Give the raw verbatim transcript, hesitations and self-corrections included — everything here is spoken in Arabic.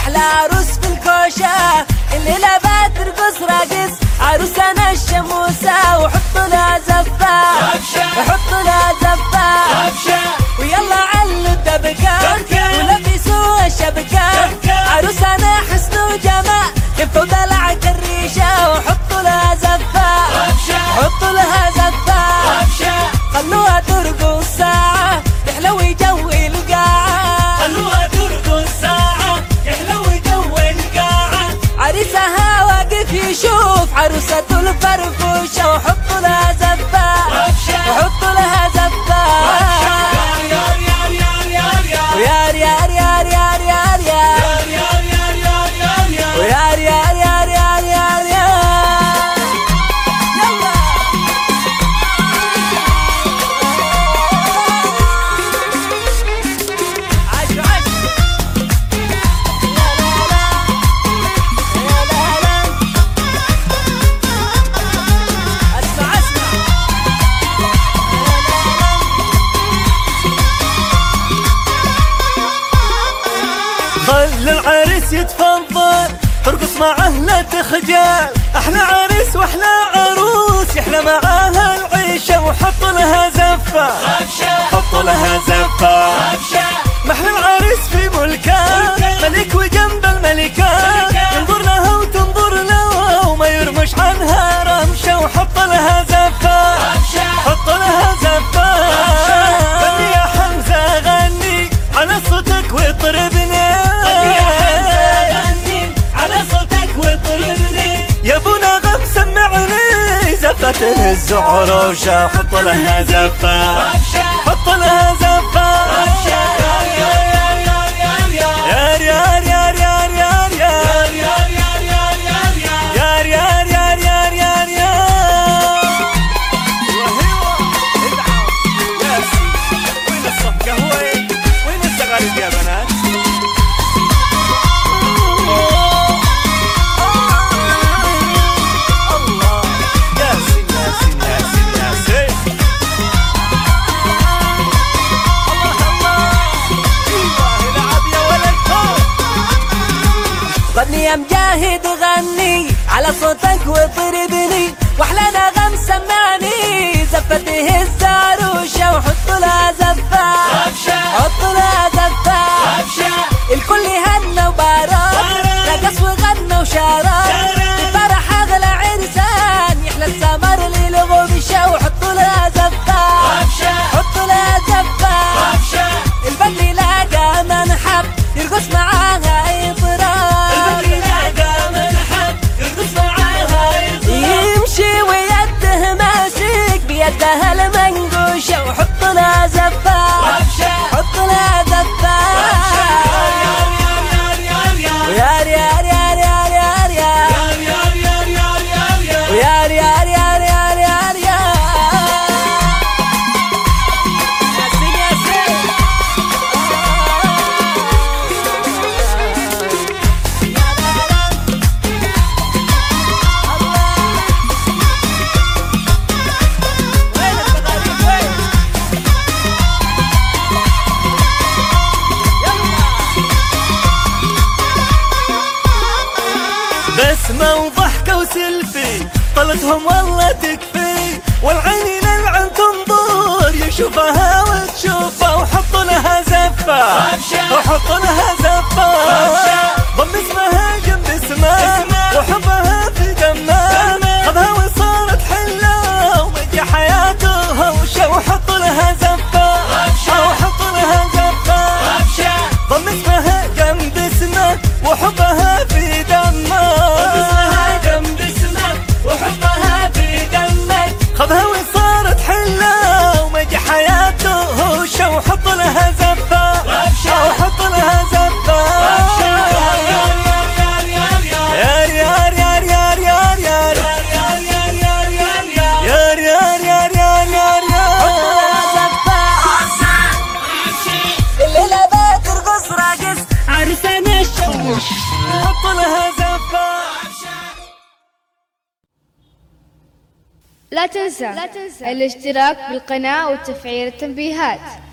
واحلى عروس في الكوشة، الليلة بترقص راقص عروسنا الشموسة، وحطوا لها زفة وحطوا لها زفة ويلا علوا الدبكة ولبسوا الشبكة، عروسنا حسن وجمال خفة ودلع كالريشة، وحطوا لها زفة حطوا لها زفة خلوها ترقص ساعة يحلوي جو القاعة، خلوها ترقص ساعة يحلوي جو القاعة، عريسها واقف يشوف عروسته الفرفوشة، وحطوا لها زفة وحطوا لها زفة يار يار يار يار يار ويار يار يار يار يار يار يار يار يار يار يار ويار يار يار يار يار يار يلا عش عش لا لا لا لا لا لا اسمع اسمع خل العريس يتفضل ارقص معه لا تخجل، احلى عريس واحلى عروس يحلى معاها العيشه، وحطوا لها زفه حطوا لها زفه محل العريس في ملكه ملك وجنب الملكه، ينظر لها وتنظر له وما يرمش عنها رمشه، وحطوا لها زفه حطوا لها زفه غني يا حمزه غني على صوتك واطربني، يا ابونا غم سمعني زفة الزعروشة، حط لها زفة حط لها زفة يار يار يار يار يار يار يار يار يار يار يار وين الصفقة وين وين الزغاريد يا بنات؟ غني يا مجاهد غني على صوتك واضربني، واحلى نغم سمعني زفته الزعروشة، وحطوا لها زفة حطوا لها زفة الكل هنا وبارك رقص وغنى وشارك، الفرح اغلى عرسان يحلى السمر للغبشة، وحطوا لها زفة حطوا لها زفة البدل لاقى منحب يرقص معاها يطرب، يمشي ويده ماسك بيدها المنقوشة، وحطوا لها زفة حطوا لها زفة ويار يار يار يار يار يار ويار يار يار يار يار يار ياسين ياسين بسمة وضحكة وسلفي طلتهم والله تكفي، والعين للعن تنظر يشوفها وتشوفها، وحطوا لها زفة وحطوا لها زفة ضم اسمها جنب اسمها وحبها في دمها، خذها وصارت حلة ومدي حياته هوشة، وحطوا لها زفة وحطوا لها زفة ضم اسمها جنب اسمه وحبها في دمه، خذها وصارت حلة ومدي حياته هوشة، وحط لها زفة وحط لها زفة يار يار يار يار يار يار يار يار يار يار يار الليلة بترقص راقص عرسنا الشموس، حط لها زفة. لا تنسى الاشتراك بالقناة وتفعيل التنبيهات.